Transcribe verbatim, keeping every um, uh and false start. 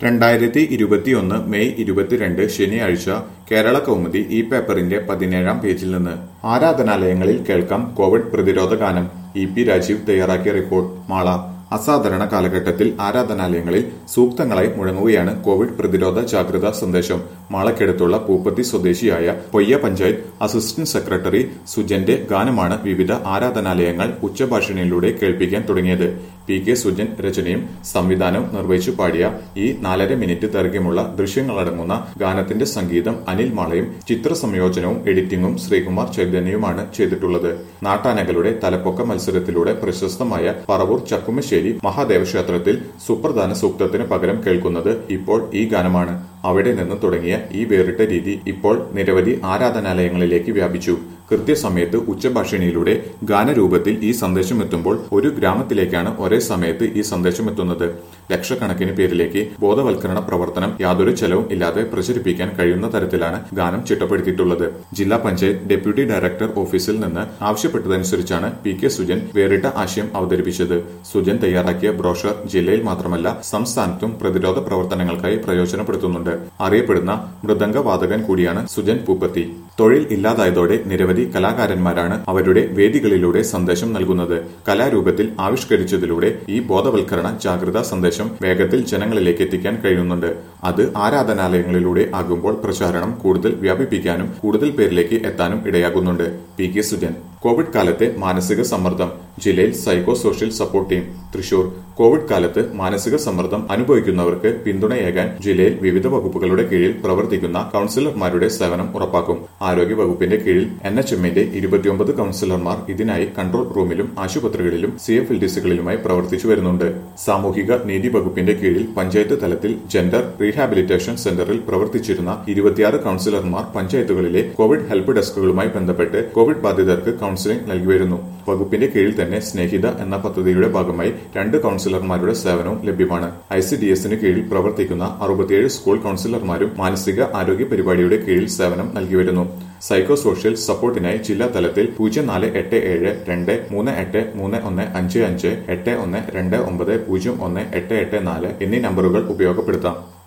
രണ്ടായിരത്തി ഇരുപത്തിയൊന്ന് മെയ് ഇരുപത്തിരണ്ട് ശനിയാഴ്ച കേരള കൗമുദി ഈ പേപ്പറിന്റെ പതിനേഴാം പേജിൽ നിന്ന് ആരാധനാലയങ്ങളിൽ കേൾക്കാം കോവിഡ് പ്രതിരോധ ഗാനം. ഇ പി രാജീവ് തയ്യാറാക്കിയ റിപ്പോർട്ട്. മാള. അസാധാരണ കാലഘട്ടത്തിൽ ആരാധനാലയങ്ങളിൽ സൂക്തങ്ങളായി മുഴങ്ങുകയാണ് കോവിഡ് പ്രതിരോധ ജാഗ്രതാ സന്ദേശം. മാളക്കടുത്തുള്ള പൂപ്പത്തി സ്വദേശിയായ പൊയ്യ പഞ്ചായത്ത് അസിസ്റ്റന്റ് സെക്രട്ടറി സുജന്റെ ഗാനമാണ് വിവിധ ആരാധനാലയങ്ങൾ ഉച്ചഭാഷിണിയിലൂടെ കേൾപ്പിക്കാൻ തുടങ്ങിയത്. പി കെ സുജൻ രചനയും സംവിധാനവും നിർവഹിച്ചു പാടിയ ഈ നാലര മിനിറ്റ് ദൈർഘ്യമുള്ള ദൃശ്യങ്ങളടങ്ങുന്ന ഗാനത്തിന്റെ സംഗീതം അനിൽ മാളയും ചിത്ര സംയോജനവും എഡിറ്റിംഗും ശ്രീകുമാർ ചൈതന്യയുമാണ് ചെയ്തിട്ടുള്ളത്. നാട്ടാനകളുടെ തലപ്പൊക്ക മത്സരത്തിലൂടെ പ്രശസ്തമായ പറവൂർ ചക്കുമശ്ശേരി മഹാദേവ ക്ഷേത്രത്തിൽ സുപ്രധാന സൂക്തത്തിന് പകരം കേൾക്കുന്നത് ഇപ്പോൾ ഈ ഗാനമാണ്. അവിടെ നിന്ന് തുടങ്ങിയ ഈ വേറിട്ട രീതി ഇപ്പോൾ നിരവധി ആരാധനാലയങ്ങളിലേക്ക് വ്യാപിച്ചു. കൃത്യസമയത്ത് ഉച്ചഭാഷിണിയിലൂടെ ഗാനരൂപത്തിൽ ഈ സന്ദേശം എത്തുമ്പോൾ ഒരു ഗ്രാമത്തിലേക്കാണ് ഒരേ സമയത്ത് ഈ സന്ദേശം എത്തുന്നത്. ലക്ഷക്കണക്കിന് പേരിലേക്ക് ബോധവൽക്കരണ പ്രവർത്തനം യാതൊരു ചെലവും ഇല്ലാതെ പ്രചരിപ്പിക്കാൻ കഴിയുന്ന തരത്തിലാണ് ഗാനം ചിട്ടപ്പെടുത്തിയിട്ടുള്ളത്. ജില്ലാ പഞ്ചായത്ത് ഡെപ്യൂട്ടി ഡയറക്ടർ ഓഫീസിൽ നിന്ന് ആവശ്യപ്പെട്ടതനുസരിച്ചാണ് പി കെ സുജൻ വേറിട്ട ആശയം അവതരിപ്പിച്ചത്. സുജൻ തയ്യാറാക്കിയ ബ്രോഷർ ജില്ലയിൽ മാത്രമല്ല സംസ്ഥാനത്തും പ്രതിരോധ പ്രവർത്തനങ്ങൾക്കായി പ്രയോജനപ്പെടുത്തുന്നുണ്ട്. അറിയപ്പെടുന്ന മൃദംഗവാദകൻ കൂടിയാണ് സുജൻ പൂപ്പത്തി. തൊഴിൽ ഇല്ലാതായതോടെ നിരവധി കലാകാരന്മാരാണ് അവരുടെ വേദികളിലൂടെ സന്ദേശം നൽകുന്നത്. കലാരൂപത്തിൽ ആവിഷ്കരിച്ചതിലൂടെ ഈ ബോധവൽക്കരണ ജാഗ്രതാ സന്ദേശം വേഗത്തിൽ ജനങ്ങളിലേക്ക് എത്തിക്കാൻ കഴിയുന്നുണ്ട്. അത് ആരാധനാലയങ്ങളിലൂടെ ആകുമ്പോൾ പ്രചാരണം കൂടുതൽ വ്യാപിപ്പിക്കാനും കൂടുതൽ പേരിലേക്ക് എത്താനും ഇടയാകുന്നുണ്ട്. P K Sujan. കോവിഡ് കാലത്തെ മാനസിക സമ്മർദ്ദം. ജില്ലയിൽ psycho social support team. Thrissur. Covid കാലത്ത് മാനസിക സമ്മർദ്ദം അനുഭവിക്കുന്നവർക്ക് പിന്തുണയേകാൻ ജില്ലയിൽ വിവിധ വകുപ്പുകളുടെ കീഴിൽ പ്രവർത്തിക്കുന്ന കൌൺസിലർമാരുടെ സേവനം ഉറപ്പാക്കും. ആരോഗ്യ വകുപ്പിന്റെ കീഴിൽ എൻ എച്ച് എമ്മിന്റെ ഇരുപത്തിയൊമ്പത് കൌൺസിലർമാർ ഇതിനായി കൺട്രോൾ റൂമിലും ആശുപത്രികളിലും സി എഫ് എൽ ഡി സികളിലുമായി പ്രവർത്തിച്ചു വരുന്നുണ്ട്. സാമൂഹിക നീതി വകുപ്പിന്റെ കീഴിൽ പഞ്ചായത്ത് തലത്തിൽ ജെൻഡർ റീഹാബിലിറ്റേഷൻ സെന്ററിൽ പ്രവർത്തിച്ചിരുന്ന ഇരുപത്തിയാറ് കൌൺസിലർമാർ പഞ്ചായത്തുകളിലെ കോവിഡ് ഹെൽപ്പ് ഡെസ്കുകളുമായി ബന്ധപ്പെട്ട് കോവിഡ് ബാധിതർക്ക് കൌൺസിലിംഗ് നൽകിവരുന്നു. വകുപ്പിന്റെ കീഴിൽ തന്നെ സ്നേഹിത എന്ന പദ്ധതിയുടെ ഭാഗമായി രണ്ട് കൌൺസിലർമാരുടെ സേവനവും ലഭ്യമാണ്. ഐ സി ഡി എസിന് കീഴിൽ പ്രവർത്തിക്കുന്ന അറുപത്തിയേഴ് സ്കൂൾ കൌൺസിലർമാരും മാനസിക ആരോഗ്യ പരിപാടിയുടെ കീഴിൽ സേവനം നൽകിവരുന്നു. സൈക്കോ സോഷ്യൽ സപ്പോർട്ടിനായി ജില്ലാ തലത്തിൽ പൂജ്യം നാല് എട്ട് ഏഴ് രണ്ട് മൂന്ന് എട്ട് മൂന്ന് ഒന്ന് അഞ്ച് അഞ്ച് എട്ട് ഒന്ന് രണ്ട് ഒമ്പത് പൂജ്യം ഒന്ന് എട്ട് എട്ട് നാല് എന്നീ നമ്പറുകൾ ഉപയോഗപ്പെടുത്താം.